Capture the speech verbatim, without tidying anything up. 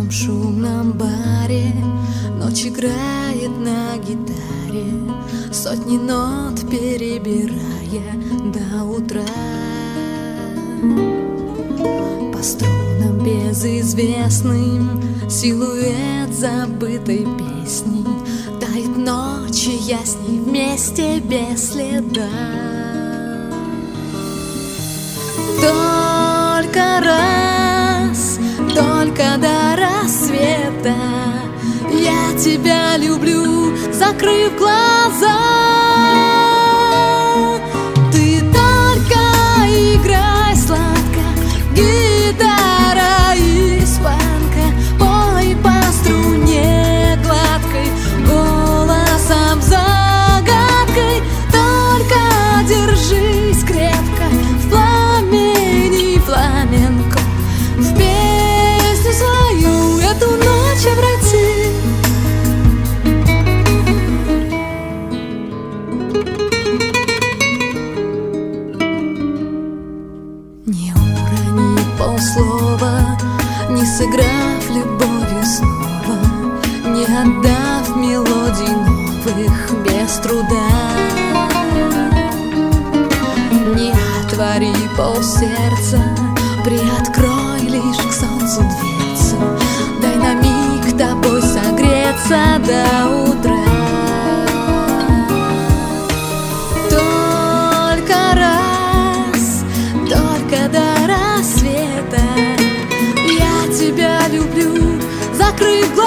тесном шумном баре ночь играет на гитаре, сотни нот перебирая до утра. По струнам безызвестным силуэт забытой песни тает ночи ясней вместе без следа. Только раз, только до рассвета я тебя люблю, закрыв глаза. Ты только играй сладко, гитара испанка, пой по струне гладкой, голосом загадкой. Только держись крепко в пламени фламенко, в песню свою эту ночь обрати. Не урони полслова, не сыграв любовью снова, не отдав мелодий новых без труда. Не отвори полсердца, приоткрой лишь к солнцу дверцу, дай на миг тобой согреться до утра. Только раз, только до рассвета я тебя люблю, закрыв глаза.